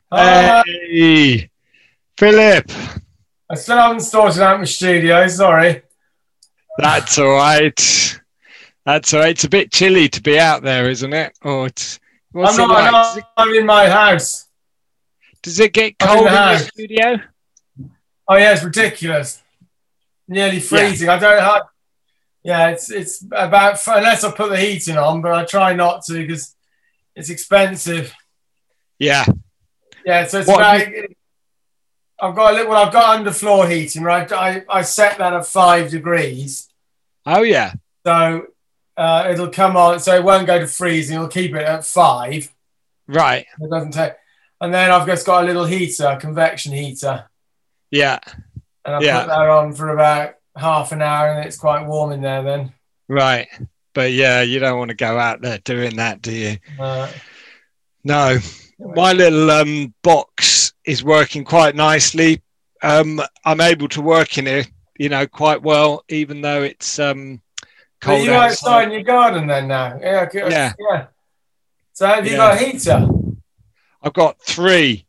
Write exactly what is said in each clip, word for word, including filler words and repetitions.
Uh, Hey, Philip, I still haven't sorted out my studio, sorry. that's all right. That's all right. It's a bit chilly to be out there, isn't it? Or it's, I'm what's it not, I'm like? Does not, it, I'm in my house. does it get I'm in the cold in your house. studio? Oh yeah, it's ridiculous. Nearly Yeah, freezing. I don't have, yeah, it's it's about, unless I put the heating on, but I try not to because it's expensive. yeah. Yeah, so it's What have you? about, I've got a little, well, I've got underfloor heating, right? I, I set that at five degrees. Oh, yeah, So uh, it'll come on, so it won't go to freezing. It'll keep it at five. right. It doesn't take, and then I've just got a little heater, a convection heater, Yeah, and I put yeah, that on for about half an hour, and it's quite warm in there then. right. But yeah, you don't want to go out there doing that, do you? Uh, No. My little um, box is working quite nicely. Um, I'm able to work in it, you know, quite well, even though it's um, but cold you outside. outside in your garden then now? Yeah, good. Yeah, Yeah. So have you yeah. got a heater? I've got three.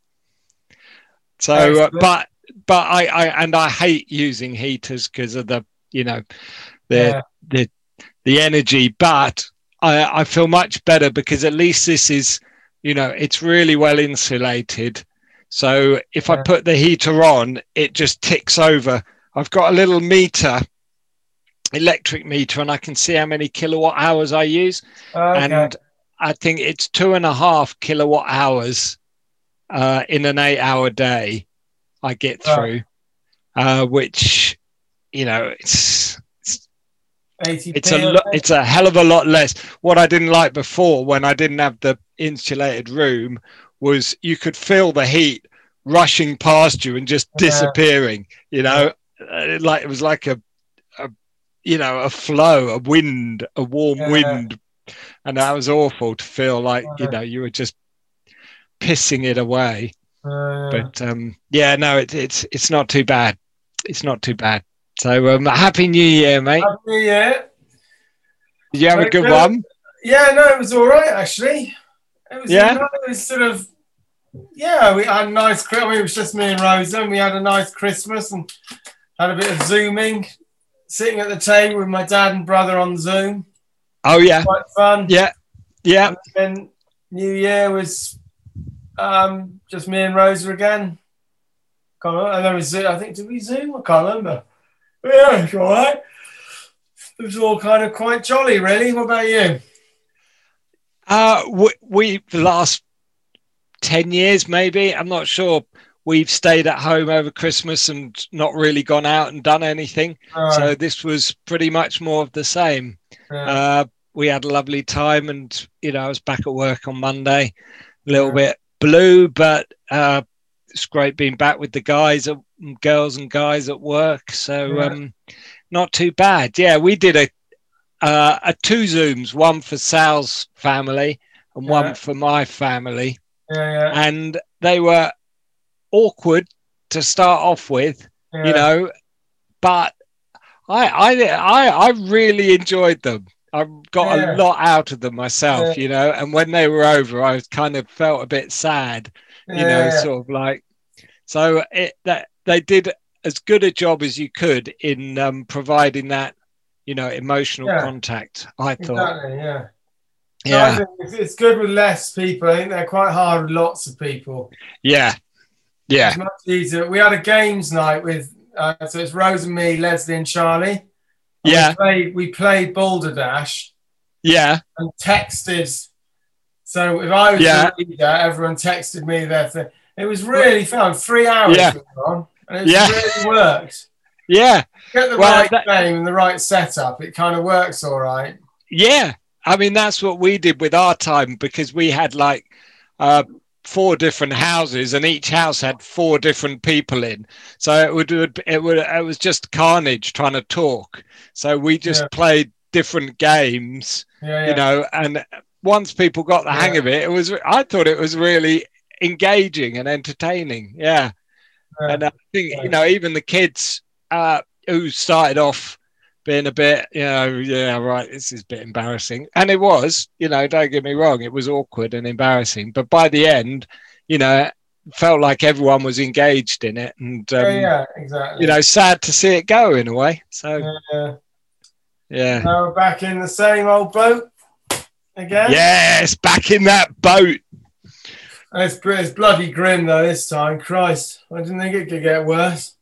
So, uh, Excellent. but but I, I and I hate using heaters because of the you know the Yeah, the the energy. But I I feel much better because at least this is you know it's really well insulated. So if I yeah. put the heater on, it just ticks over. I've got a little meter, electric meter, and I can see how many kilowatt hours I use, Okay. and I think it's two and a half kilowatt hours uh, in an eight-hour day I get Right. through, uh, which you know it's it's it's a eighty p, I lo- think. it's a hell of a lot less. What I didn't like before when I didn't have the insulated room was you could feel the heat rushing past you and just Yeah, disappearing. You yeah, know, Uh, like it was like a, a you know a flow, a wind, a warm yeah. wind, and that was awful to feel like you Uh, know you were just pissing it away. uh, But um, yeah, no, it, it's it's not too bad. It's not too bad. So um, happy New Year, mate. Happy New Year. Did you have a Very good good. one? Yeah, no, it was all right actually. It was, Yeah, it was sort of, yeah, we had a nice, I mean, it was just me and Rosa, and we had a nice Christmas and had a bit of Zooming, sitting at the table with my dad and brother on Zoom. oh yeah, Quite fun. yeah, yeah, And then New Year was um, just me and Rosa again. Can't remember. And then we Zoom, I think, did we Zoom? I can't remember. But yeah, it's all right. It was all kind of quite jolly, really. What about you? uh we, we the last ten years maybe, I'm not sure, we've stayed at home over Christmas and not really gone out and done anything, Uh, so this was pretty much more of the same. yeah, uh we had a lovely time, and you know I was back at work on Monday, a little yeah, bit blue, but uh it's great being back with the guys, girls and guys at work. So yeah, um, not too bad. Yeah, we did a uh, a two Zooms, one for Sal's family and one yeah, for my family, yeah, and they were awkward to start off with, you yeah, know, but I I I, I really enjoyed them. I got a yeah, lot out of them yeah, myself, you know, and when they were over, I was kind of felt a bit sad, yeah, you know, yeah, sort of like. So it, that they did as good a job as you could in um, providing that, you know, emotional yeah, contact, I thought. exactly, yeah. No, I Yeah, think it's, it's good with less people. I think they're quite hard with lots of people. yeah, It's yeah, much easier. We had a games night with, uh, so it's Rose and me, Leslie and Charlie, and we yeah, played we played Boulder Dash yeah, and texted. So if I was yeah, the leader, everyone texted me their thing. It was really fun. Three hours yeah, we were on, and it yeah, really worked. yeah. Get the Well, right that, game and the right setup, it kind of works all right. yeah. I mean, that's what we did with our time because we had like uh, four different houses, and each house had four different people in. So it would, it would, it was just carnage trying to talk. So we Yeah, just played different games, yeah, you yeah, know. And once people got the hang yeah, of it, it was. I thought it was really engaging and entertaining. Yeah, yeah, and I think you yeah, know even the kids uh, who started off being a bit, you know, yeah, right, this is a bit embarrassing. And it was, you know, don't get me wrong, it was awkward and embarrassing. But by the end, you know, felt like everyone was engaged in it, and um, yeah, yeah, exactly. You know, sad to see it go in a way. So yeah, yeah. Now we're back in the same old boat again. Yes, back in that boat. It's, it's bloody grim though this time. Christ, I didn't think it could get worse.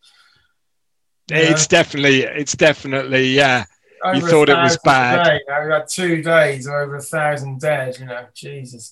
It's yeah. definitely, it's definitely, yeah. Over you thought it was bad. Day. Now we've had two days of over a thousand dead. You know, Jesus.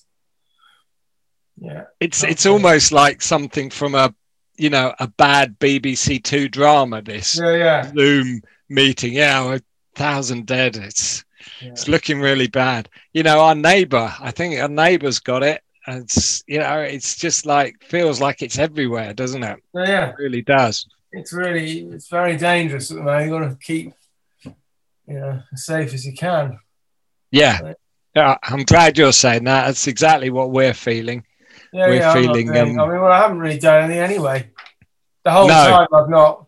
Yeah, it's it's good. Almost like something from a, you know, a bad B B C Two drama. This yeah, yeah. Zoom meeting, yeah, a thousand dead. It's yeah. It's looking really bad. You know, our neighbour, I think our neighbour's got it. It's, you know, it's just like, feels like it's everywhere, doesn't it? Yeah, yeah. It really does. It's really, it's very dangerous at the moment. You've got to keep, you know, as safe as you can. Yeah. But, yeah, I'm glad you're saying that. That's exactly what we're feeling. Yeah, we're yeah, feeling. Doing, um, I mean, well, I haven't really done anything anyway. The whole no. time I've not,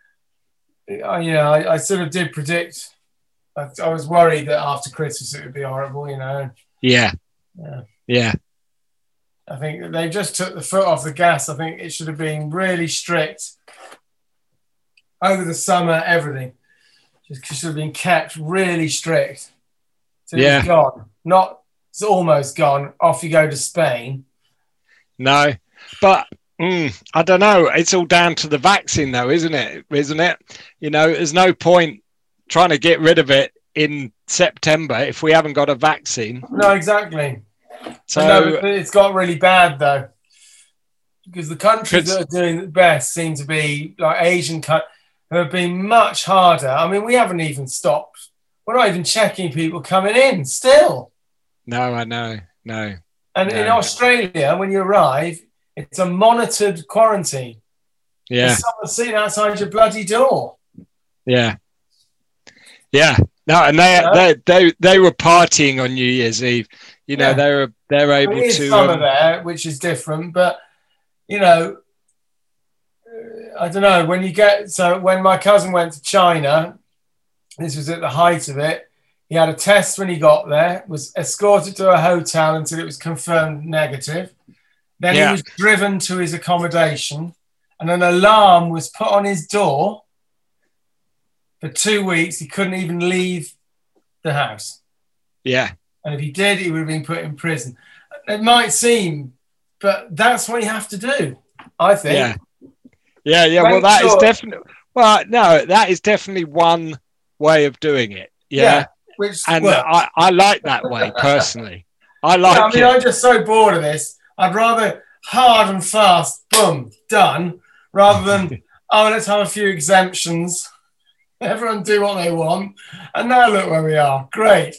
I, you know, I, I sort of did predict. I, I was worried that after Christmas it would be horrible, you know. Yeah. Yeah. Yeah. I think they just took the foot off the gas. I think it should have been really strict over the summer, everything. Just should have been kept really strict. So yeah. It's gone. Not, it's almost gone. Off you go to Spain. No, but mm, I don't know. It's all down to the vaccine though, isn't it? Isn't it? You know, there's no point trying to get rid of it in September if we haven't got a vaccine. No, exactly. So no, it's got really bad though, because the countries that are doing the best seem to be like Asian countries who have been much harder. I mean, we haven't even stopped. We're not even checking people coming in still. No, I know, no. And no. in Australia, when you arrive, it's a monitored quarantine. Yeah. There's someone sitting outside your bloody door. Yeah. Yeah. No, and they, yeah. they they they were partying on New Year's Eve. You know, yeah. they were they're able there is to summer um, there, which is different. But you know, I don't know when you get. So when my cousin went to China, this was at the height of it. He had a test when he got there. Was escorted to a hotel until it was confirmed negative. Then yeah. he was driven to his accommodation, and an alarm was put on his door. For two weeks, he couldn't even leave the house. Yeah. And if he did, he would have been put in prison. It might seem, but that's what you have to do, I think. Yeah. Yeah, yeah. Make well, that sure. is definitely, well, no, that is definitely one way of doing it. Yeah. yeah which, and well, I, I like that way, personally. I like yeah, I mean, it. I'm just so bored of this. I'd rather hard and fast, boom, done, rather than, oh, let's have a few exemptions. Everyone do what they want. And now look where we are. Great.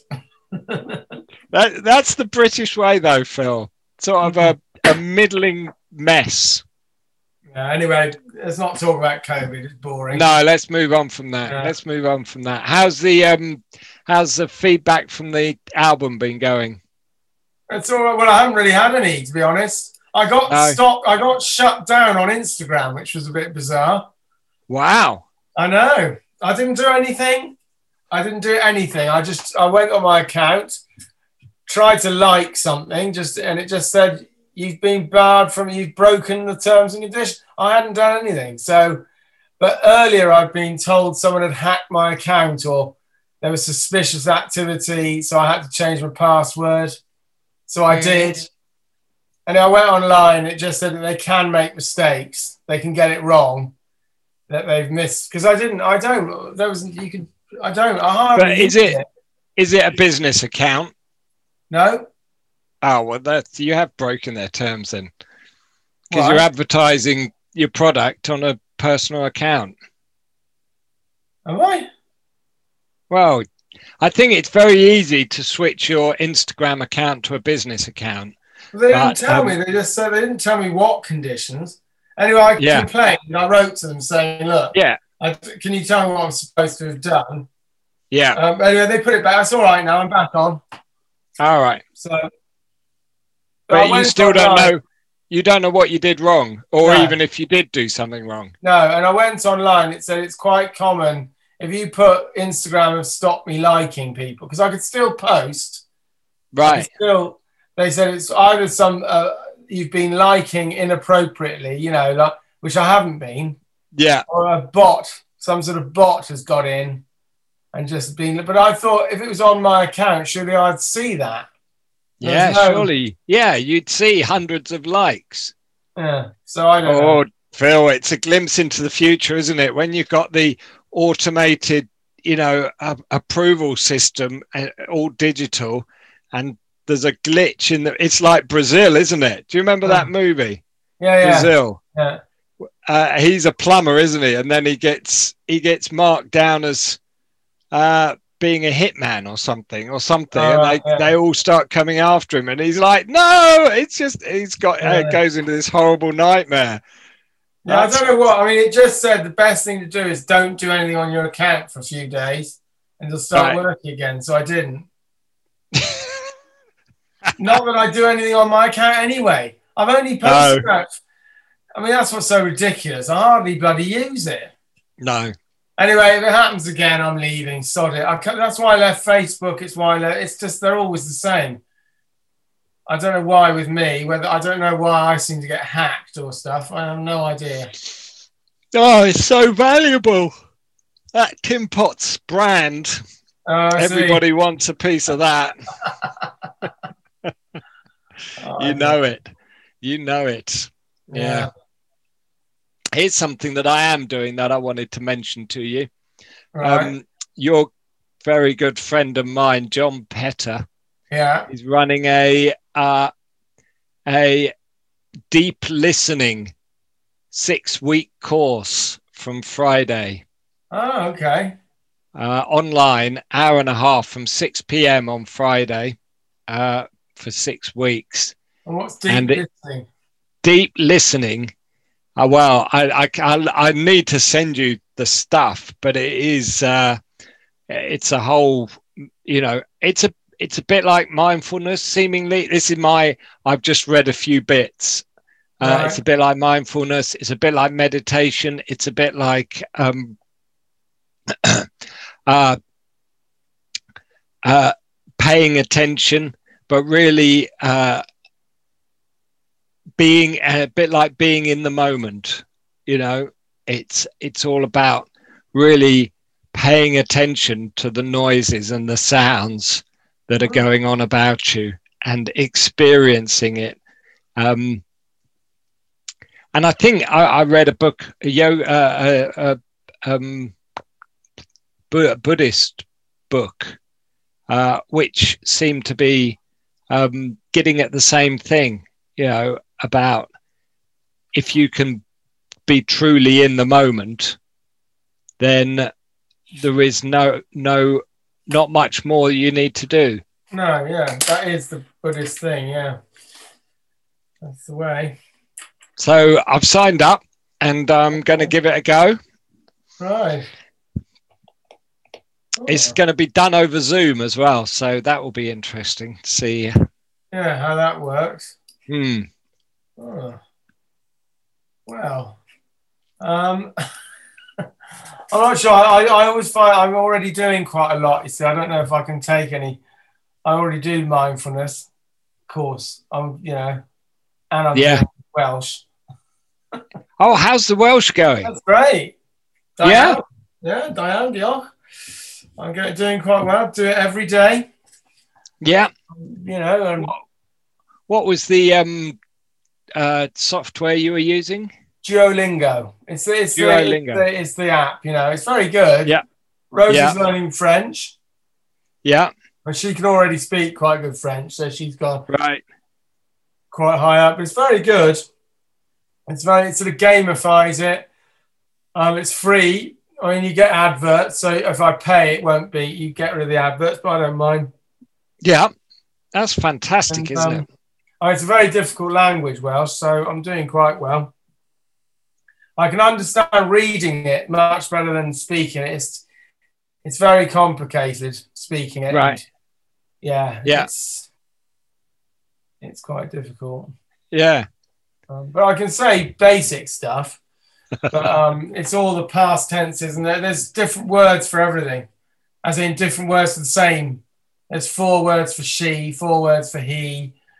that, that's the British way, though, Phil. Sort of a, a middling mess. Yeah, anyway, let's not talk about COVID. It's boring. No, let's move on from that. Yeah. Let's move on from that. How's the um, how's the feedback from the album been going? It's all right. Well, I haven't really had any, to be honest. I got no. stopped. I got shut down on Instagram, which was a bit bizarre. Wow. I know. I didn't do anything. I didn't do anything. I just, I went on my account, tried to like something, just, and it just said, you've been barred from, you've broken the terms and conditions. I hadn't done anything. So, but earlier I'd been told someone had hacked my account or there was suspicious activity. So I had to change my password. So I did. And I went online. It just said that they can make mistakes. They can get it wrong. That they've missed because I didn't. I don't. There was you can. I don't. I hardly. But is it, it? Is it a business account? No. Oh well, that you have broken their terms then, because you're advertising your product on a personal account. Am I? Well, I think it's very easy to switch your Instagram account to a business account. Well, they didn't but, tell um, me. They just said they didn't tell me what conditions. Anyway, I yeah. complained and I wrote to them saying, look, yeah, I, can you tell me what I'm supposed to have done? Yeah. Um, anyway, they put it back. It's all right now. I'm back on. All right. So, but, but you still don't know. You don't know what you did wrong, or no. even if you did do something wrong. No, and I went online. It said it's quite common if you put Instagram have stopped me liking people because I could still post. Right. Still, they said it's either some... Uh, you've been liking inappropriately, you know, like which I haven't been. Yeah. Or a bot, some sort of bot has got in and just been. But I thought if it was on my account, surely I'd see that. Yeah, no, surely. Yeah, you'd see hundreds of likes. Yeah. So I don't oh, know. Phil, it's a glimpse into the future, isn't it? When you've got the automated, you know, uh, approval system, uh, all digital, and there's a glitch in the. It's like Brazil, isn't it? Do you remember that movie? Yeah, yeah. Brazil. Yeah. Uh, he's a plumber, isn't he? And then he gets he gets marked down as uh, being a hitman or something or something, Oh, and they, yeah. they all start coming after him, and he's like, "No, it's just he's got Yeah. it goes into this horrible nightmare." Yeah, That's, I don't know what. I mean, it just said the best thing to do is don't do anything on your account for a few days, and it'll start right. working again. So I didn't. Not that I do anything on my account anyway. I've only posted No. that. I mean, that's what's so ridiculous. I hardly bloody use it. No. Anyway, if it happens again, I'm leaving. Sod it. I, that's why I left Facebook. It's why I left. It's just they're always the same. I don't know why with me. Whether I don't know why I seem to get hacked or stuff. I have no idea. Oh, it's so valuable. That Tim Potts brand. Uh, Everybody see. wants a piece of that. oh, you know it. You know it. Yeah. yeah. Here's something that I am doing that I wanted to mention to you. Right. Um, your very good friend of mine, John Petter, yeah, is running a uh, a deep listening six-week course from Friday. Oh, okay. Uh, online, hour and a half from six p.m. on Friday uh, for six weeks. And what's deep and listening? It, deep listening. Uh, well, I, I, I, I need to send you the stuff, but it is, uh, it's a whole, you know, it's a, it's a bit like mindfulness, seemingly. This is my, I've just read a few bits. Uh, right. It's a bit like mindfulness. It's a bit like meditation. It's a bit like, um, uh, uh, paying attention, but really, uh, being a bit like being in the moment. You know, it's it's all about really paying attention to the noises and the sounds that are going on about you and experiencing it. Um, and I think I, I read a book, a yoga, uh, uh, uh, um, Buddhist book, uh, which seemed to be um, getting at the same thing. You know, about if you can be truly in the moment, then there is no, no, not much more you need to do. No, yeah, that is the Buddhist thing. Yeah, that's the way. So I've signed up and I'm going to give it a go. Right. Oh. It's going to be done over Zoom as well, so that will be interesting to see. Yeah, how that works. Hmm. Oh. Well, um, I'm not sure. I, I always find I'm already doing quite a lot. You see, I don't know if I can take any. I already do mindfulness course. I'm, you know, and I'm yeah. doing Welsh. Oh, how's the Welsh going? That's great. Diane, yeah, yeah, Diane, diolch. I'm getting, doing quite well. Do it every day. Yeah. You know. And what, what was the um? Uh, software you were using? Duolingo. It's the, it's, Duolingo. The, it's, the, it's the app, you know. It's very good. Yeah. Rose yeah. is learning French. Yeah. But she can already speak quite good French, so she's gone right. quite high up. It's very good. It's very, it sort of gamifies it. Um, it's free. I mean, you get adverts, so if I pay, it won't be. You get rid of the adverts, but I don't mind. Yeah. That's fantastic, and, isn't um, it? Oh, it's a very difficult language, Welsh, so I'm doing quite well. I can understand reading it much better than speaking it. It's, it's very complicated, speaking it. Right. Yeah. Yeah. It's, it's quite difficult. Yeah. Um, but I can say basic stuff. But um, it's all the past tenses, and there's different words for everything, as in different words for the same. There's four words for she, four words for he.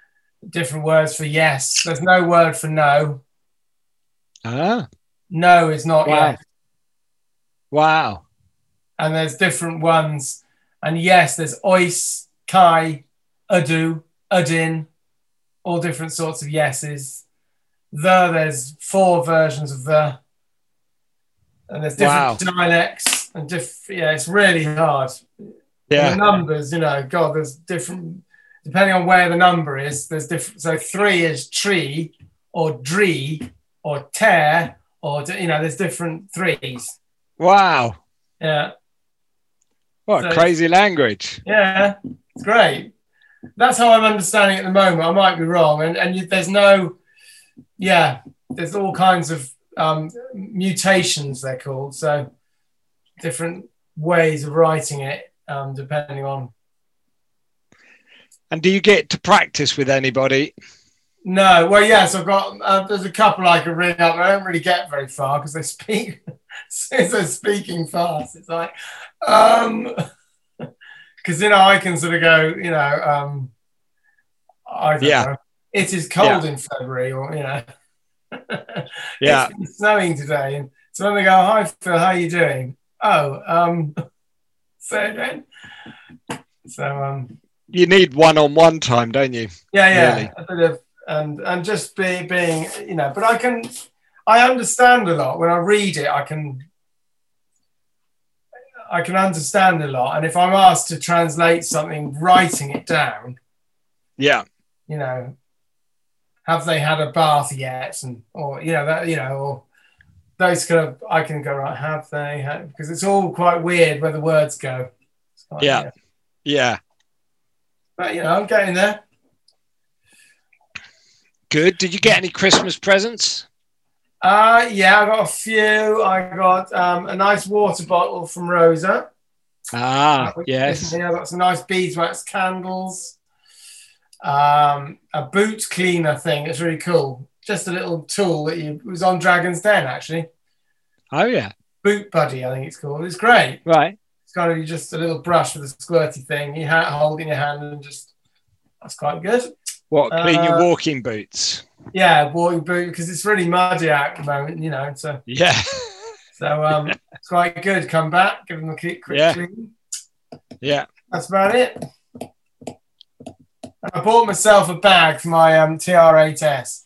different words for yes. There's no word for no. Ah. No is not Wow. yes. Wow. And there's different ones. And yes, there's ois, kai, adu, adin, all different sorts of yeses. The, there's four versions of the. And there's different Wow. dialects. And diff- yeah, it's really hard. Yeah. And the numbers, you know, God, there's different, depending on where the number is, there's different. So three is tree or dree or tear or, you know, there's different threes. Wow. Yeah. What So a crazy language. Yeah, it's great. That's how I'm understanding it at the moment. I might be wrong. And, and you, there's no, yeah, there's all kinds of um, mutations, they're called. So different ways of writing it, um, depending on. And do you get to practice with anybody? No, well, yes, I've got, uh, there's a couple I can ring up. I don't really get very far because they speak, since they're speaking fast. It's like, um, because, you know, I can sort of go, you know, um, I don't Yeah. know, it is cold Yeah. in February, or, you know, Yeah. it's been snowing today. And so when they go, hi, Phil, how are you doing? Oh, um, say again. So, um, You need one-on-one time, don't you? yeah, yeah, Really? a bit of, and and just be being, you know, but I can, I understand a lot when I read it. I can, I can understand a lot, and if I'm asked to translate something, writing it down, Yeah. you know, have they had a bath yet, and or you know that, you know, or those kind of, I can go, right, have they had, because it's all quite weird where the words go. It's quite, Yeah. Yeah. But you know, I'm getting there. Good. Did you get any Christmas presents? Uh, yeah, I got a few. I got um, a nice water bottle from Rosa. Ah, Which- yes. Yeah, I got some nice beeswax candles. Um, a boot cleaner thing. It's really cool. Just a little tool that you, it was on Dragon's Den, actually. Oh, yeah. Boot Buddy, I think it's called. It's great. Right. It's kind of just a little brush with a squirty thing. You ha- hold in your hand and just, that's quite good. What, clean your Uh, walking boots? Yeah, walking boot, because it's really muddy out at the moment, you know. So, Yeah. so um, it's quite good. Come back, give them a quick, quick Yeah. clean. Yeah. That's about it. I bought myself a bag for my um, T R eight S.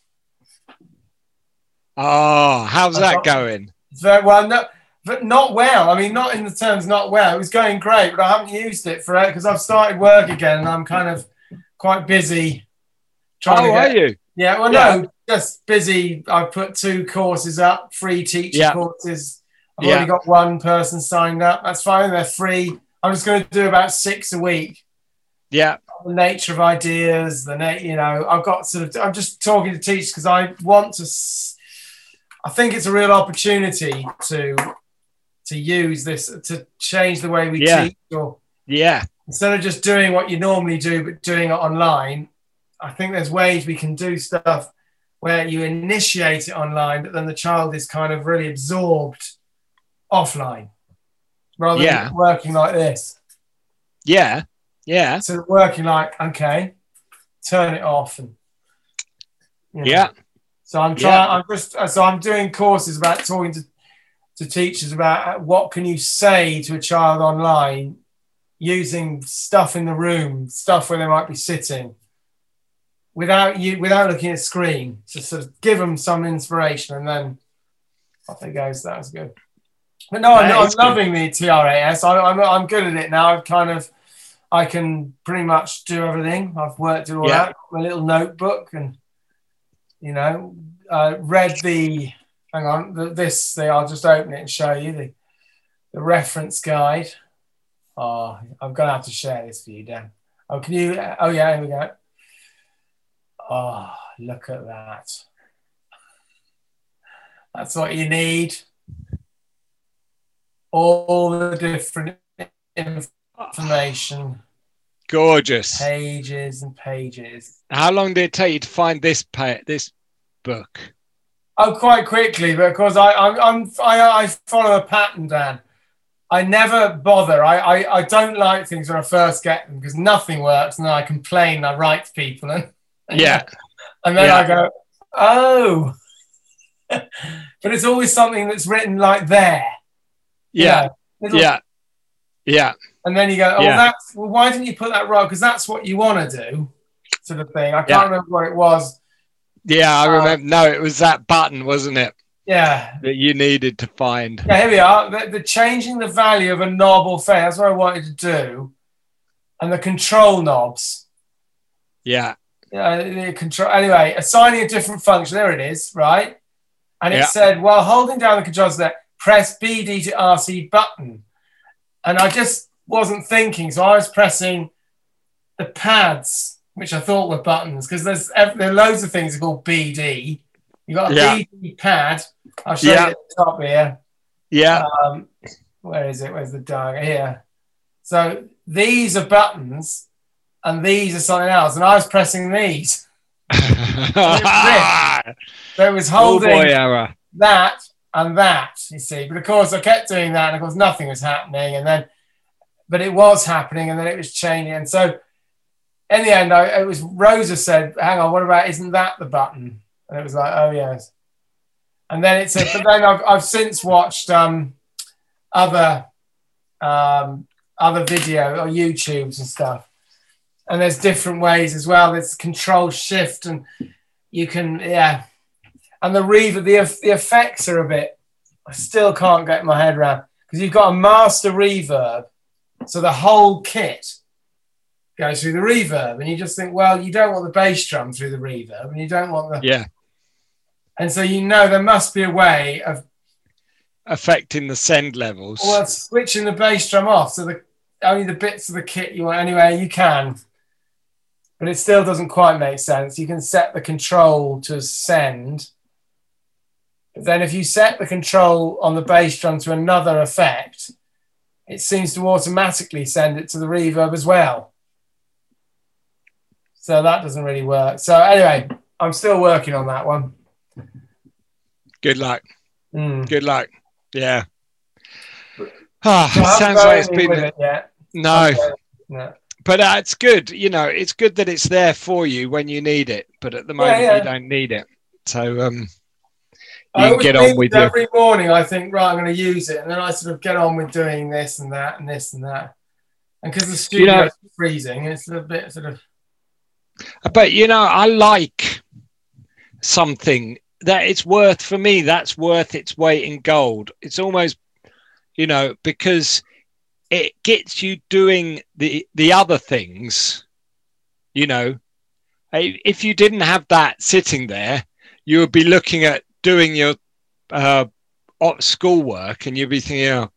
Oh, how's I that got- going? Very well, no, but not well. I mean, not in the terms not well. It was going great, but I haven't used it for it because I've started work again and I'm kind of quite busy. Trying Oh, to are get, you? Yeah, well, Yeah. no, just busy. I've put two courses up, free teacher Yeah. courses. I've Yeah. already got one person signed up. That's fine. They're free. I'm just going to do about six a week. Yeah. The nature of ideas, the na- you know, I've got sort of, I'm just talking to teachers because I want to, s- I think it's a real opportunity to, to use this, to change the way we Yeah. teach, or Yeah. instead of just doing what you normally do, but doing it online. I think there's ways we can do stuff where you initiate it online, but then the child is kind of really absorbed offline rather Yeah. than working like this. Yeah. Yeah. So working like, okay, turn it off. And, you know. Yeah. So I'm trying, Yeah. I'm just, so I'm doing courses about talking to, to teachers about what can you say to a child online using stuff in the room, stuff where they might be sitting without you, without looking at a screen, to sort of give them some inspiration and then off it goes. That was good. But no, I'm, That I'm is good. loving the T R A S. I, I'm, I'm good at it now. I've kind of, I can pretty much do everything. I've worked it all Yeah. out. My little notebook, and you know, uh, read the. Hang on, the, this thing. I'll just open it and show you the the reference guide. Oh, I'm gonna have to share this for you, Dan. Oh, can you? Oh, yeah, here we go. Oh, look at that. That's what you need. All the different information, Gorgeous. pages and pages. How long did it take you to find this pa- this book? Oh, quite quickly, because I, I'm, I'm, I, I follow a pattern, Dan. I never bother. I, I, I don't like things when I first get them because nothing works, and then I complain. And I write to people, and Yeah. And then Yeah. I go, oh. But it's always something that's written like there. Yeah. You know, little, Yeah. Yeah. And then you go, oh, Yeah. that's, well, why didn't you put that right? Because that's what you want to do, sort of thing. I can't Yeah. remember what it was. Yeah, I Uh, remember. No, it was that button, wasn't it? Yeah. That you needed to find. Yeah, here we are. The, the changing the value of a knob or thing. That's what I wanted to do. And the control knobs. Yeah. Yeah, the control. Anyway, assigning a different function. There it is, right? And it Yeah. said, while holding down the controls there, press B D to R C button. And I just wasn't thinking. So I was pressing the pads, which I thought were buttons, because there's there are loads of things called B D. You got a Yeah. B D pad. I'll show Yeah. you at the top here. Yeah. Um, where is it? Where's the diagram? Here. So these are buttons, and these are something else. And I was pressing these. So it was holding Oh boy, error. that and that, you see. But of course, I kept doing that, and of course, nothing was happening. And then, but it was happening, and then it was changing. And so, in the end, I, it was Rosa said, "Hang on, what about? Isn't that the button?" And it was like, "Oh yes." And then it said, but then I've, I've since watched um, other um, other video or YouTubes and stuff, and there's different ways as well. There's control shift, and you can yeah. And the reverb, the the effects are a bit. I still can't get my head around because you've got a master reverb, so the whole kit goes through the reverb, and you just think, well, you don't want the bass drum through the reverb, and you don't want the Yeah. And so you know there must be a way of Affecting the send levels. well switching the bass drum off, so the only the bits of the kit you want anyway you can, but it still doesn't quite make sense. You can set the control to send, but then if you set the control on the bass drum to another effect, it seems to automatically send it to the reverb as well. So that doesn't really work. So anyway, I'm still working on that one. Good luck. Mm. Good luck. Yeah. Ah, So I haven't sounds got like it's anything with been it yet. no, Okay. No. but uh, it's good. You know, it's good that it's there for you when you need it. But at the moment, yeah. you don't need it. So um, you I can always get on think with your. every morning. I think, right, I'm going to use it, and then I sort of get on with doing this and that and this and that. And because the studio You know- is freezing, it's a bit sort of But you know, I like something that it's worth for me. That's worth its weight in gold. It's almost, you know, because it gets you doing the the other things. You know, if you didn't have that sitting there, you would be looking at doing your uh, schoolwork, and you'd be thinking, "Oh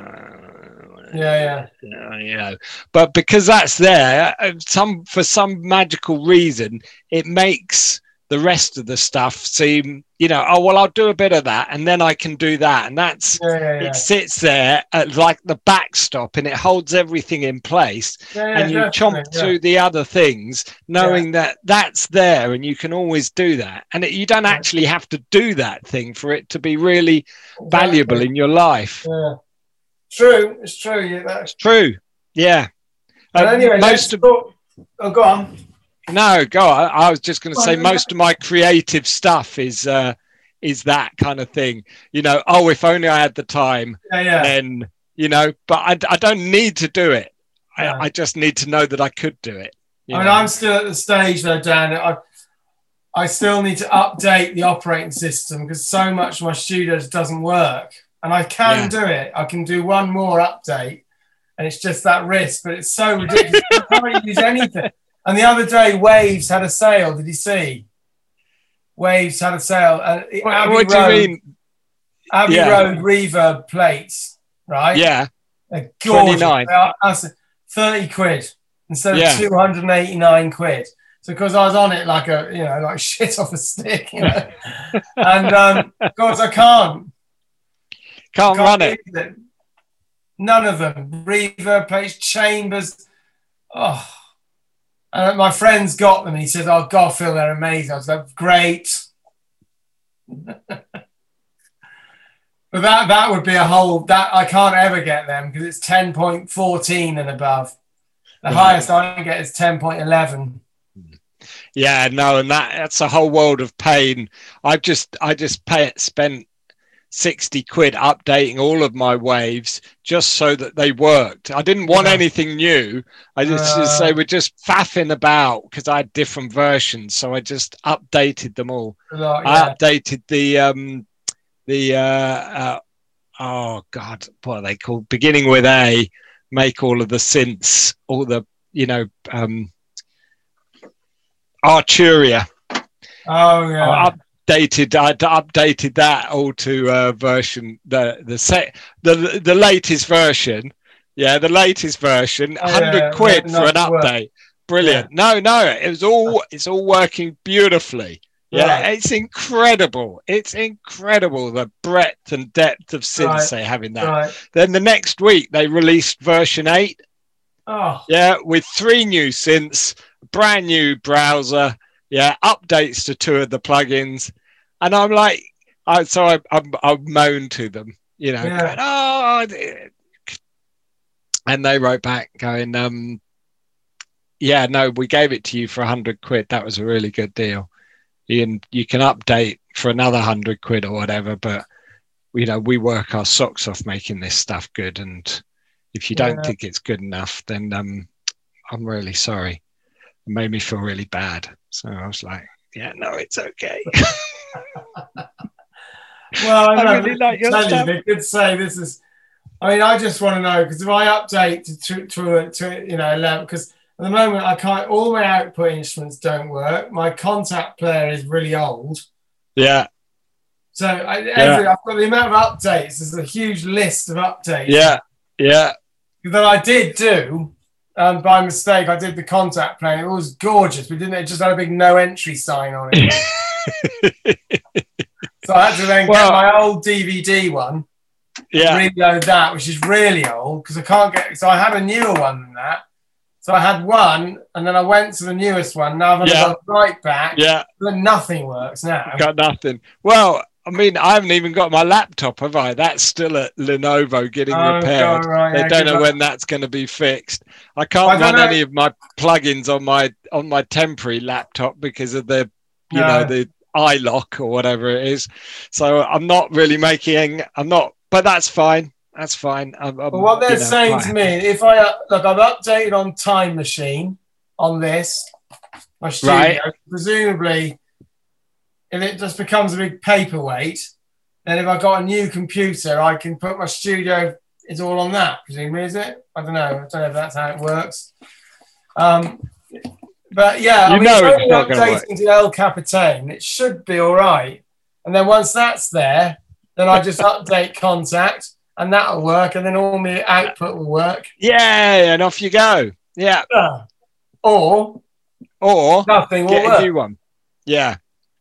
God." yeah, Yeah, you know, but because that's there, uh, some for some magical reason, it makes the rest of the stuff seem, you know, oh well, I'll do a bit of that, and then I can do that, and that's yeah, yeah, yeah. it sits there at like the backstop, and it holds everything in place, yeah, yeah, and you definitely, chomp yeah. through the other things, knowing that that's there, and you can always do that, and it, you don't Yeah. actually have to do that thing for it to be really valuable Exactly. in your life. Yeah. True, it's true. Yeah, that's True, yeah. But Uh, anyway, most let's of talk. Oh, go on. no, go on. I was just going to Well, say no, most of my creative stuff is uh, is that kind of thing. You know, oh, if only I had the time, Yeah, yeah. then you know. But I, I don't need to do it. Yeah. I, I just need to know that I could do it. you I mean, know. I'm still at the stage though, Dan. I, I still need to update the operating system because so much of my studio just doesn't work. And I can Yeah. do it. I can do one more update, and it's just that risk. But it's so ridiculous. I can't use anything. And the other day, Waves had a sale. Did you see? Waves had a sale. Uh, What, Abbey what do Road, you mean? Abbey Yeah. Road reverb plates, right? Yeah, They're gorgeous. twenty-nine. They are- that's thirty quid instead of Yeah. two hundred eighty-nine quid. So because I was on it like a, you know, like shit off a stick, you know. And um, of course I can't. can't, can't run it. use it. None of them. Reverb plates, chambers. Oh. And my friend's got them and he says, oh God, Phil, they're amazing. I was like, great. But that that would be a whole that I can't ever get them because it's ten point one four and above. The Right. highest I can get is ten point one one. Yeah, no, and that that's a whole world of pain. I've just I just pay, spent sixty quid updating all of my waves just so that they worked. I didn't want Yeah. anything new. I just, Uh, just they were just faffing about because I had different versions, so I just updated them all. lot, I yeah. updated the um the uh, uh oh god, what are they called? Beginning with A, make all of the synths, all the you know um Arturia. Oh yeah. I updated. I updated that all to uh, version the the set the the latest version. Yeah, the latest version. Oh, Hundred yeah, quid yeah, for an enough work. update. Brilliant. No, no, it was all. It's all working beautifully. Yeah, Right. it's incredible. It's incredible the breadth and depth of synths Right. they have in that. Right. Then the next week they released version eight. Oh. Yeah, with three new synths, brand new browser, yeah, updates to two of the plugins, and I'm like, I so I I, I moaned to them, you know, Yeah. going, oh, and they wrote back going, um, yeah, no, we gave it to you for a hundred quid. That was a really good deal. You you can update for another hundred quid or whatever, but you know, we work our socks off making this stuff good, and if you don't Yeah. think it's good enough, then um, I'm really sorry. It made me feel really bad. So I was like, yeah, no, it's okay. Well, I, I know, really like your tell stuff. you, they could say this is. I mean, I just want to know because if I update to to, to, to you know eleven, because at the moment I can't. All my output instruments don't work. My contact player is really old. Yeah. So I, every, I've got the amount of updates. There's a huge list of updates. Yeah. Yeah. That I did do. Um, by mistake, I did the contact player. It was gorgeous. We didn't. It just had a big no entry sign on it. So I had to then Well, get my old D V D one, yeah, reload that, which is really old because I can't get. So I had a newer one than that. So I had one, and then I went to the newest one. Now I've yeah. gone right back. Yeah, but nothing works now. got nothing. Well, I mean, I haven't even got my laptop, have I? That's still at Lenovo getting Oh, repaired. God, right, They yeah, don't good know luck. when that's going to be fixed. I can't I don't run know. any of my plugins on my on my temporary laptop because of the, you know, No. the iLock or whatever it is. So I'm not really making. I'm not, but that's fine. That's fine. I'm, I'm, But what they're you know, saying quite to me, if I uh, look, I've updated on Time Machine on this, my studio, Right. presumably, if it just becomes a big paperweight, then if I got a new computer, I can put my studio. It's all on that, presumably, is it? I don't know. I don't know if that's how it works. Um, but yeah, I You mean, know it's it's only not gonna work. updating to El Capitan. It should be all right. And then once that's there, then I just update Contact, and that'll work. And then all my output will work. Yeah, and off you go. Yeah, Yeah. Or or nothing will get a work. new one. Yeah.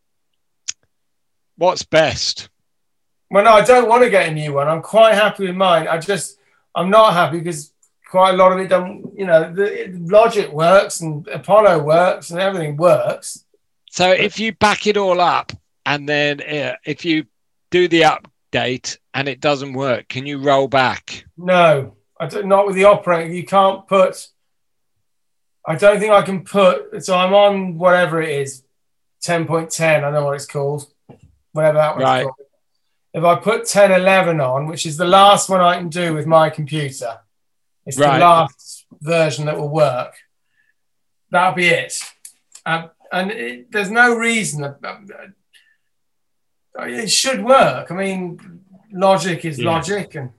What's best? Well, no, I don't want to get a new one. I'm quite happy with mine. I just, I'm not happy because quite a lot of it don't, you know, the Logic works and Apollo works and everything works. So if you back it all up and then uh, if you do the update and it doesn't work, can you roll back? No, I don't, not with the operating. You can't put, I don't think I can put, so I'm on whatever it is, ten point ten, I know what it's called, whatever that one's Right. called. If I put ten eleven on, which is the last one I can do with my computer, it's Right. the last version that will work. That'll be it. Um, and it, there's no reason. That, uh, it should work. I mean, Logic is Yeah. Logic, and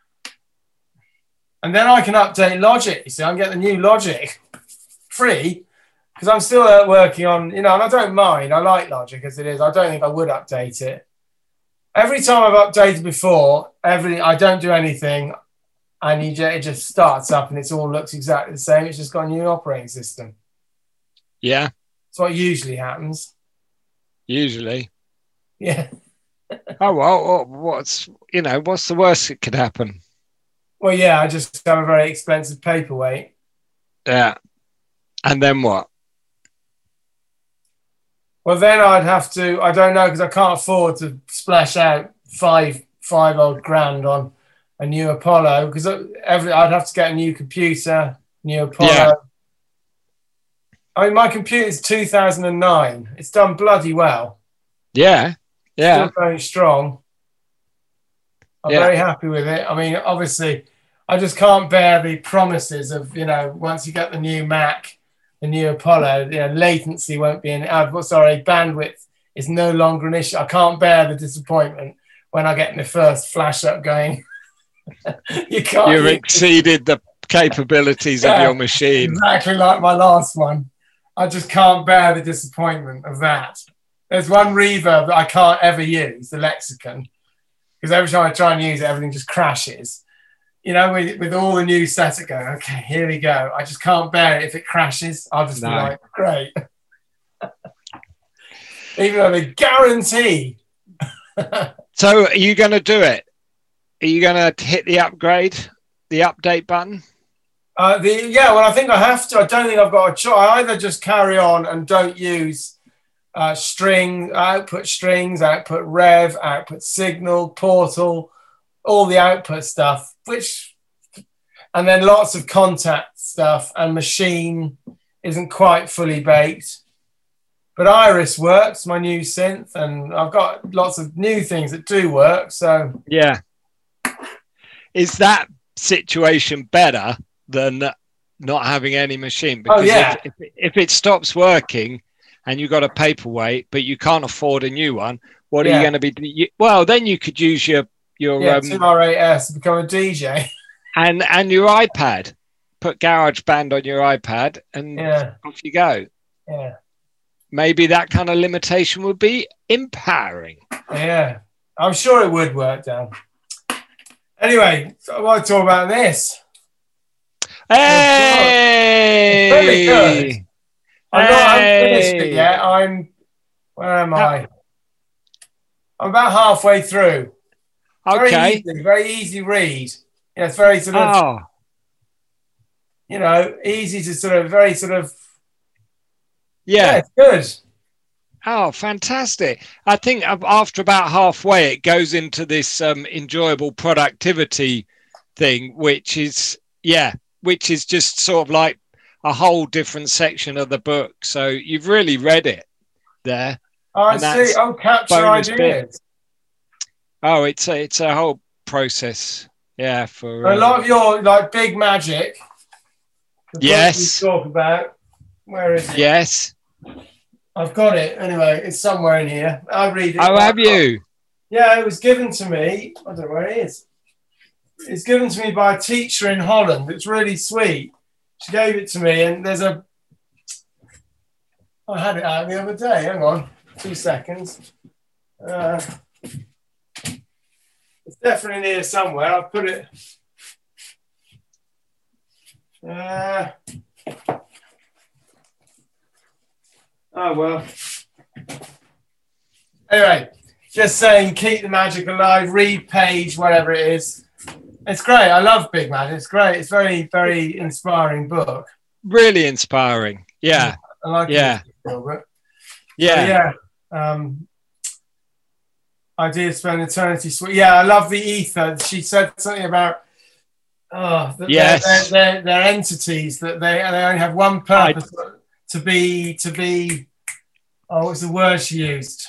and then I can update Logic. You see, I can get the new Logic free because I'm still uh, working on, you know, and I don't mind. I like Logic as it is. I don't think I would update it. Every time I've updated before, every I don't do anything, and you just, it just starts up and it all looks exactly the same. It's just got a new operating system. Yeah, That's what usually happens. usually. Yeah. Oh, well, well, what's, you know, what's the worst that could happen? Well, yeah, I just have a very expensive paperweight. Yeah. And then what? Well, then I'd have to, I don't know, because I can't afford to splash out five, five odd grand on a new Apollo, because every I'd have to get a new computer, new Apollo. Yeah. I mean, my computer's two thousand nine. It's done bloody well. Yeah, yeah. Still going strong. I'm Yeah. very happy with it. I mean, obviously, I just can't bear the promises of, you know, once you get the new Mac, the new Apollo, you know, latency won't be an, uh, sorry, bandwidth is no longer an issue. I can't bear the disappointment when I get my first flash up going. you can't. You've you, exceeded the capabilities yeah, of your machine. Exactly like my last one. I just can't bear the disappointment of that. There's one reverb that I can't ever use, the Lexicon, because every time I try and use it, everything just crashes. You know, with, with all the new sets, go, okay, here we go. I just can't bear it. If it crashes, I'll just no. be like, great. Even though they guarantee. So are you going to do it? Are you going to hit the upgrade, the update button? Uh, the Yeah, well, I think I have to. I don't think I've got a choice. I either just carry on and don't use uh, string, output strings, output rev, output signal, portal, all the output stuff, which, and then lots of contact stuff, and machine isn't quite fully baked. But Iris works, my new synth, and I've got lots of new things that do work. So yeah, is that situation better than not having any machine? Because oh, yeah. if, if, if it stops working and you've got a paperweight, but you can't afford a new one, what yeah. are you going to be? You, well, then you could use your your yeah, um, two R eight S to become a D J, and and your iPad. Put GarageBand on your iPad, and yeah. off you go. Yeah. Maybe that kind of limitation would be empowering. Yeah, I'm sure it would work, Dan. Anyway, so I want to talk about this. Hey! It's really good. I'm hey! not finished it yet. I'm, where am I? I'm about halfway through. Okay. Very easy, very easy read. Yeah, it's very sort of, oh. you know, easy to sort of, very sort of, yeah, yeah, it's good. Oh, fantastic. I think after about halfway, it goes into this um, enjoyable productivity thing, which is, yeah, which is just sort of like a whole different section of the book. So you've really read it there. Oh, I see. Oh, capture ideas. Bit. Oh, it's a, it's a whole process. Yeah. For a lot uh, of your like Big Magic. The yes. book you talk about. Where is it? Yes. I've got it. Anyway, it's somewhere in here. I'll read it. Oh, have you? Yeah, it was given to me. I don't know where it is. It's given to me by a teacher in Holland. It's really sweet. She gave it to me, and there's a... I had it out the other day. Hang on. Two seconds. Uh, it's definitely near somewhere. I've put it... Uh, oh, well. Anyway, just saying, keep the magic alive, read page, whatever it is. It's great. I love Big Magic. It's great. It's very, very inspiring book. Really inspiring. Yeah. I like yeah. it. Gilbert. Yeah. So, yeah. Um, Idea spend eternity sweet. Yeah, I love the ether. She said something about oh, that yes. they're, they're, they're, they're entities that they they only have one purpose I... to be to be. Oh, what's the word she used?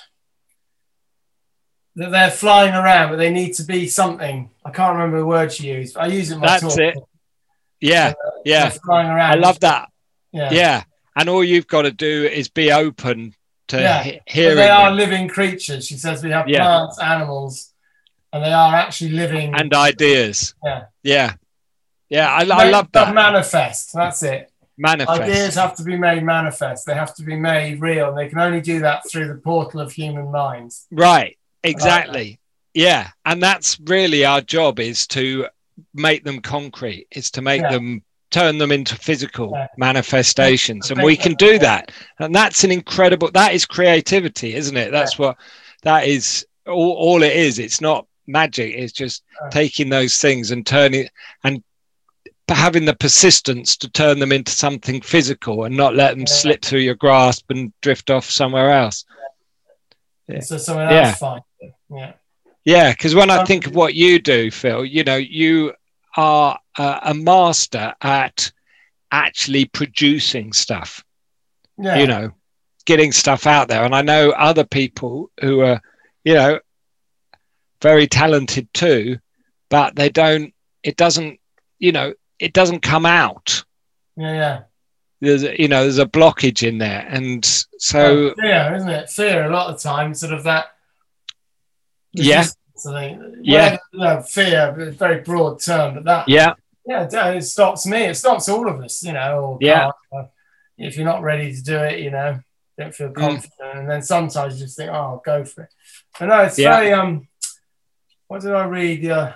That they're flying around, but they need to be something. I can't remember the word she used. I use it in my That's talk. it. Yeah, uh, yeah. Flying around. I love that. Yeah. yeah. And all you've got to do is be open to yeah. he- hearing. But they are them. living creatures. She says we have yeah. plants, animals, and they are actually living. And ideas. Yeah. Yeah. Yeah, I, I love that. Manifest. That's it. Manifest. Ideas have to be made manifest. They have to be made real. And they can only do that through the portal of human minds. Right. Exactly. Yeah. And that's really our job, is to make them concrete, is to make yeah. them, turn them into physical yeah. manifestations. And we can do that. And that's an incredible, that is creativity, isn't it? That's yeah. what, that is all, all it is. It's not magic. It's just yeah. taking those things and turning, and having the persistence to turn them into something physical and not let them yeah. slip through your grasp and drift off somewhere else. Yeah. So someone yeah. else finds it. Yeah. Yeah, because when I think of what you do, Phil, you know, you are uh, a master at actually producing stuff. Yeah. You know, getting stuff out there. And I know other people who are, you know, very talented too, but they don't, it doesn't, you know, it doesn't come out. Yeah, yeah. There's, you know, there's a blockage in there. And so... Oh, fear, isn't it? Fear, a lot of times, sort of that... Yeah. I think. Yeah. You know, fear, a very broad term, but that... Yeah. Yeah, it stops me. It stops all of us, you know. Or Yeah. If you're not ready to do it, you know, don't feel confident. Mm. And then sometimes you just think, oh, I'll go for it. I know it's yeah. very... um. What did I read? Yeah.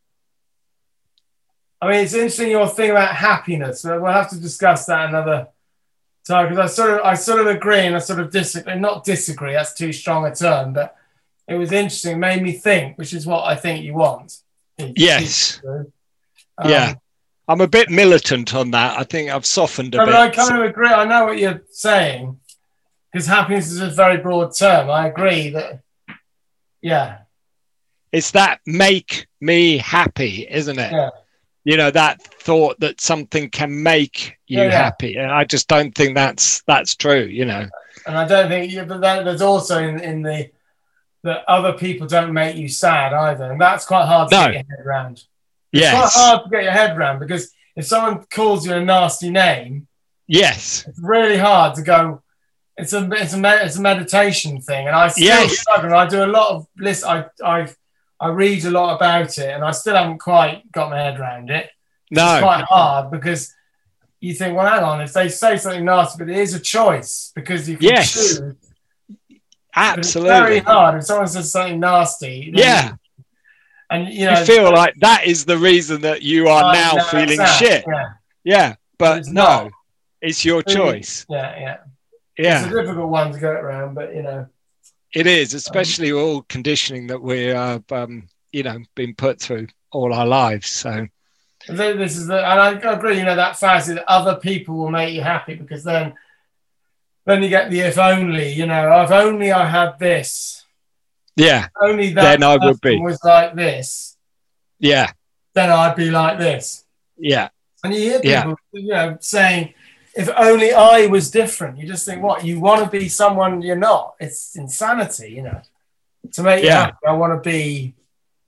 I mean, it's interesting your thing about happiness. We'll have to discuss that another time because I sort of, I sort of agree and I sort of disagree. Not disagree. That's too strong a term, but it was interesting. It made me think, which is what I think you want. Yes. Um, yeah. I'm a bit militant on that. I think I've softened a no, bit. But I kind of agree. I know what you're saying because happiness is a very broad term. I agree that. Yeah. It's that make me happy, isn't it? Yeah. You know, that thought that something can make you yeah, yeah. happy. And I just don't think that's that's true, you know. And I don't think, but there's also in, in the, that other people don't make you sad either. And that's quite hard to no. get your head around. It's yes. quite hard to get your head around because if someone calls you a nasty name, yes, it's really hard to go, it's a, it's a, it's a meditation thing. And I still yes. struggle. I do a lot of, listen, I, I've, I read a lot about it and I still haven't quite got my head around it. No. It's quite hard because you think, well, hang on, if they say something nasty, but it is a choice because you can yes. choose. Absolutely. It's very hard if someone says something nasty. Yeah. And you know, you feel like that is the reason that you are now no, feeling that. shit. Yeah. Yeah. But it's no, not. It's your choice. Yeah, yeah. Yeah. It's a difficult one to go around, but you know. It is, especially um, all conditioning that we are, um, you know, been put through all our lives. So this is the, and I agree. You know, that fantasy that other people will make you happy because then, then you get the if only. You know, if only I had this. Yeah. If only that then I would be was like this. Yeah. Then I'd be like this. Yeah. And you hear people, yeah. you know, saying, if only I was different. You just think, what? You want to be someone you're not. It's insanity, you know. To make you yeah. happy, I want to be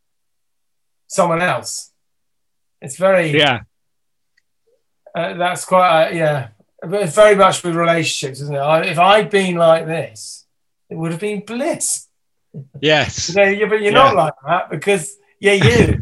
someone else. It's very... Yeah. Uh, that's quite, a, yeah. But it's very much with relationships, isn't it? I, if I'd been like this, it would have been bliss. Yes. You know, yeah, but you're yeah. not like that because, yeah, you.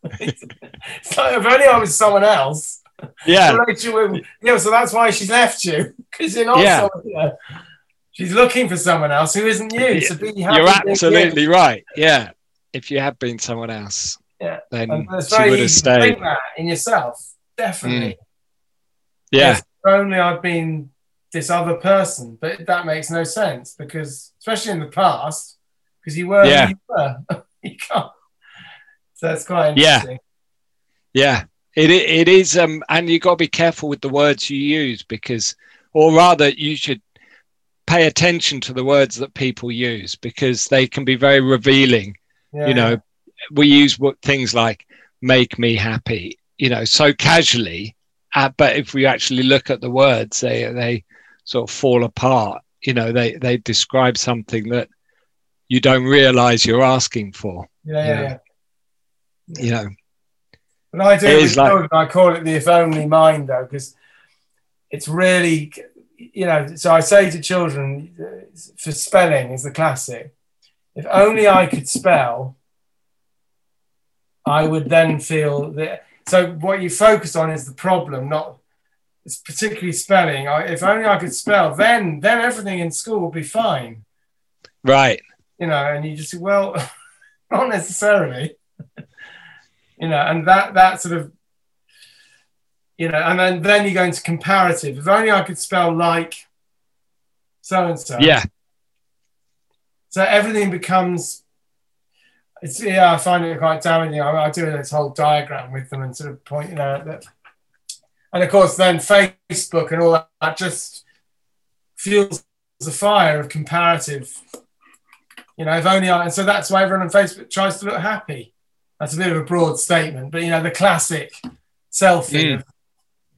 So if only I was someone else... Yeah. With, yeah, so that's why she's left you because you're not. Yeah. Someone, you know, she's looking for someone else who isn't you. Yeah. So be happy. You're absolutely you. right. Yeah. If you had been someone else, yeah, then she would have stayed. Think that in yourself, definitely. Mm. Yeah. Yes, if only I've been this other person, but that makes no sense because, especially in the past, because you were. Yeah. You were. You can't. So it's quite interesting. Yeah. Yeah. It it is, um, and you've got to be careful with the words you use because, or rather, you should pay attention to the words that people use because they can be very revealing. Yeah, you know, yeah. we use what things like "make me happy," you know, so casually, uh, but if we actually look at the words, they they sort of fall apart. You know, they they describe something that you don't realize you're asking for. Yeah, yeah, yeah. yeah. You know. And I do it with is like, children, I call it the if only mind though, because it's really, you know, so I say to children, for spelling is the classic. If only I could spell, I would then feel that. So what you focus on is the problem, not it's particularly spelling. I, if only I could spell, then then everything in school will be fine. Right. You know, and you just say, well, not necessarily. You know, and that that sort of, you know, and then, then you go into comparative. If only I could spell like so-and-so. Yeah. So everything becomes, it's, yeah, I find it quite damaging. I, I do this whole diagram with them and sort of pointing out that. And of course, then Facebook and all that, that just fuels the fire of comparative. You know, if only I, and so that's why everyone on Facebook tries to look happy. That's a bit of a broad statement, but you know, the classic selfie. Mm. Of,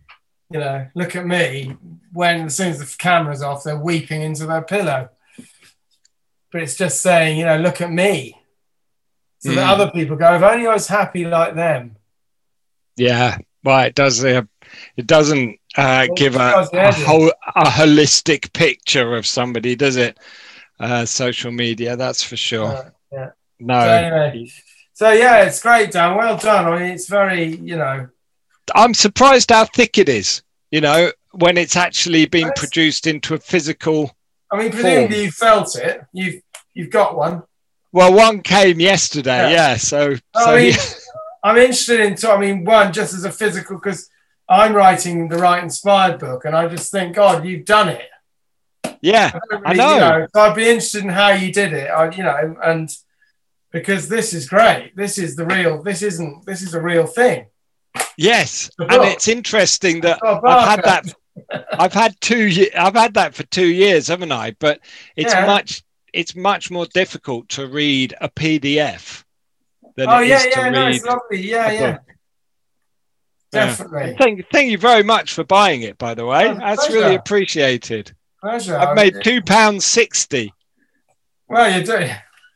you know, look at me, when as soon as the camera's off, they're weeping into their pillow. But it's just saying, you know, look at me. So mm. that other people go, if only I was happy like them. Yeah, well, it does. Uh, it doesn't uh, well, give a, a whole a holistic picture of somebody, does it? Uh, social media, that's for sure. Uh, yeah. No. So, anyway, so yeah, it's great, Dan. Well done. I mean, it's very, you know. I'm surprised how thick it is. You know, when it's actually been nice. produced into a physical. I mean, presumably you felt it. You've you've got one. Well, one came yesterday. Yeah. yeah so. I so mean, yeah. I'm interested in. I mean, one just as a physical, because I'm writing the Right Inspired book, and I just think, God, you've done it. Yeah, I, really, I know. You know. So I'd be interested in how you did it. I, you know, and because this is great. This is the real. This isn't. This is a real thing. Yes, and it's interesting that I've had that. I've had two. I've had that for two years, haven't I? But it's yeah. much. It's much more difficult to read a P D F than oh it yeah, is to yeah, no, read. it's lovely. Yeah, yeah. Book. Definitely. Yeah. Thank, thank you very much for buying it. By the way, oh, that's pleasure. really appreciated. Pleasure. I've made two pounds sixty. Well, you do.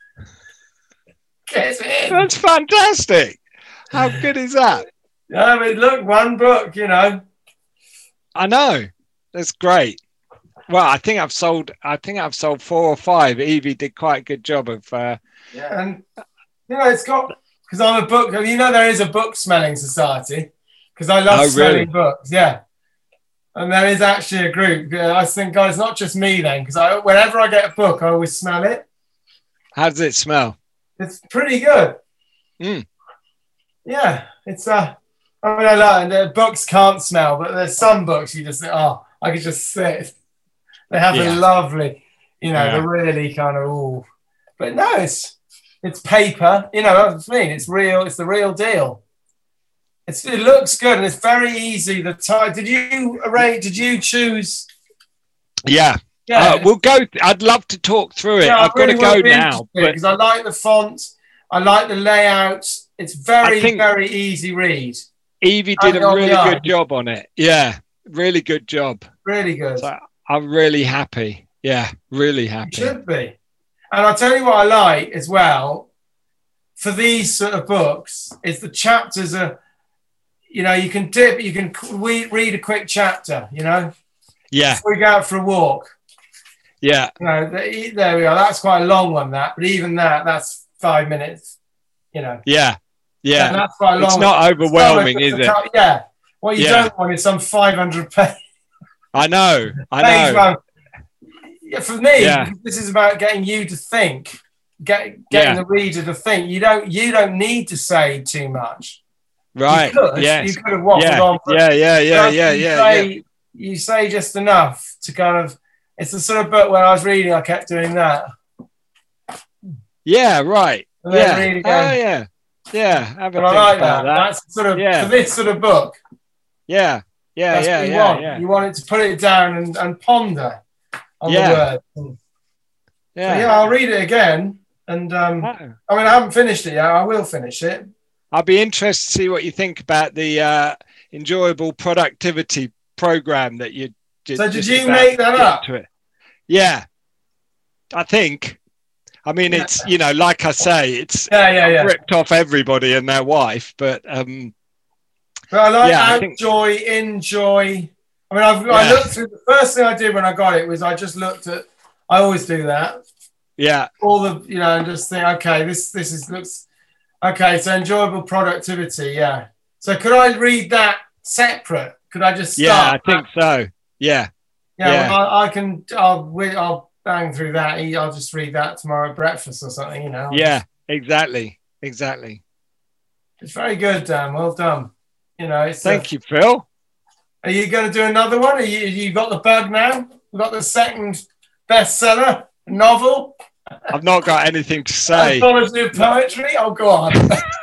Get in. That's fantastic. How good is that? Yeah, I mean, look, one book, you know. I know. That's great. Well, I think I've sold. I think I've sold four or five. Evie did quite a good job of. Uh, yeah, and you know, it's got because I'm a book. You know, there is a book smelling society because I love oh, smelling really? books. Yeah, and there is actually a group. Uh, I think, guys, not just me then, because I whenever I get a book, I always smell it. How does it smell? It's pretty good. Mm. Yeah, it's uh I mean, I like and the books can't smell, but there's some books you just think, oh, I could just sit. They have yeah. a lovely, you know, yeah. the really kind of ooh. But no, it's it's paper, you know, that's what I mean. It's real, it's the real deal. It's it looks good and it's very easy. The time did you arrange did you choose? Yeah. Yeah. Uh, we'll go. I'd love to talk through it. Yeah, I've really got to go now. Because I like the font, I like the layout. It's very, very easy read. Evie did a really good job on it. Yeah, really good job. Really good. So I'm really happy. Yeah, really happy. You should be. And I'll tell you what I like as well for these sort of books is the chapters are, you know, you can dip, you can read a quick chapter, you know. Yeah. Before we go out for a walk. Yeah. You know, there we are. That's quite a long one, that. But even that, that's five minutes, you know. Yeah. Yeah. And that's quite a long It's not one. overwhelming, is it? Yeah. What you yeah. don't want is some five hundred page. I know. I know. Yeah, for me, yeah. this is about getting you to think, get, getting yeah. the reader to think. You don't you don't need to say too much. Right. You could, yes. you could have waffled yeah. on. Yeah, yeah, yeah, yeah, yeah, say, yeah. You say just enough to kind of, it's the sort of book when I was reading, I kept doing that. Yeah, right. Yeah. Oh, yeah. Yeah. Have a and I like that. that. That's sort of, yeah. for this sort of book. Yeah. Yeah, that's yeah, what you yeah, want. yeah. You want it to put it down and, and ponder on yeah. the word. Yeah. So, yeah, I'll read it again. And um, oh. I mean, I haven't finished it yet. I will finish it. I'll be interested to see what you think about the uh, enjoyable productivity program that you did. So did you make that up? To it. Yeah, I think. I mean, yeah. it's, you know, like I say, it's yeah, yeah, yeah. ripped off everybody and their wife, but um, but I like yeah, enjoy, think... enjoy. I mean, I've, yeah. I looked through, the first thing I did when I got it was I just looked at, I always do that. Yeah. All the, you know, and just think, okay, this, this is, looks, okay, so enjoyable productivity, yeah. So could I read that separate? Could I just start? Yeah, I think so. Yeah. Yeah, yeah. Well, I, I can, I'll, I'll bang through that. I'll just read that tomorrow at breakfast or something, you know. I'll yeah, just... exactly. Exactly. It's very good, Dan. Well done. You know, it's Thank a... you, Phil. Are you going to do another one? Are you, you got the bug now? We've got the second bestseller novel. I've not got anything to say. Anthology of poetry? Oh, go on.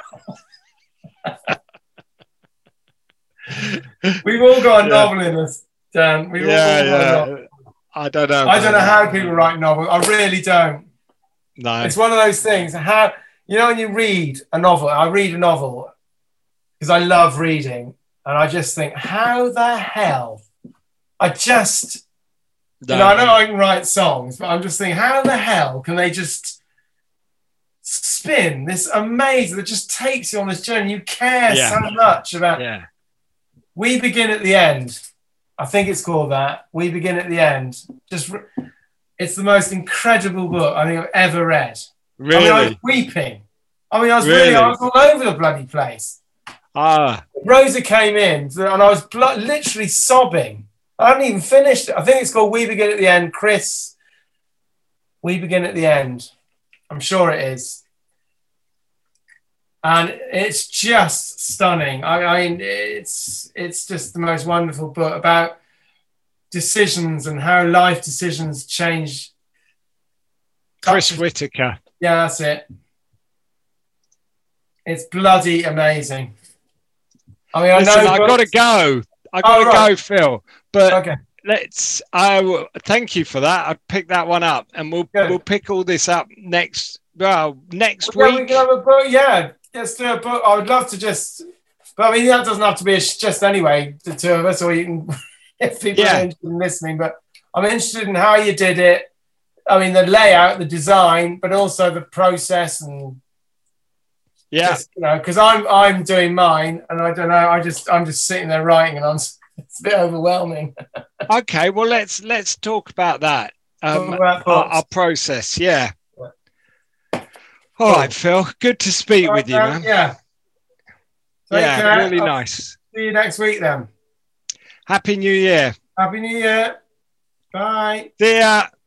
We've all got a yeah. novel in us, Dan. We've yeah, all got yeah. a novel. I don't know. I don't know how people write novels. I really don't. No. It's one of those things. How, you know, when you read a novel, I read a novel because I love reading. and I just think, how the hell? I just, No. you know, I know I can write songs, but I'm just thinking, how the hell can they just spin this amazing that just takes you on this journey? You care Yeah. so much about. Yeah. We Begin at the End. I think it's called that. We Begin at the End. Just, it's the most incredible book I think I've ever read. Really? I mean, I was weeping. I mean, I was really, Really? I was all over the bloody place. Ah. Rosa came in and I was blo- literally sobbing. I hadn't even finished it. I think it's called We Begin at the End. Chris, We Begin at the End. I'm sure it is. And it's just stunning. I, I mean, it's it's just the most wonderful book about decisions and how life decisions change. Chris Whitaker. Yeah, that's it. It's bloody amazing. I mean, I Listen, know I got to go. I got to Oh, right. go, Phil. But Okay. let's. I will thank you for that. I picked that one up, and we'll Good. we'll pick all this up next. Well, next Yeah, we week. can have a book. Yeah, let's do a book. I would love to just, but I mean, that doesn't have to be a, sh- just anyway, the two of us, or you can, if people Yeah. are interested in listening. But I'm interested in how you did it. I mean, the layout, the design, but also the process, and Yeah. just, you know, because I'm I'm doing mine, and I don't know. I just I'm just sitting there writing, and I'm it's a bit overwhelming. Okay. Well, let's let's talk about that. Um, Talk about our, books. our process. Yeah. Yeah. All right, Phil. Good to speak All with right, you, man. man. Yeah. Take Yeah. care. Really I'll nice. See you next week then. Happy New Year. Happy New Year. Bye. See ya.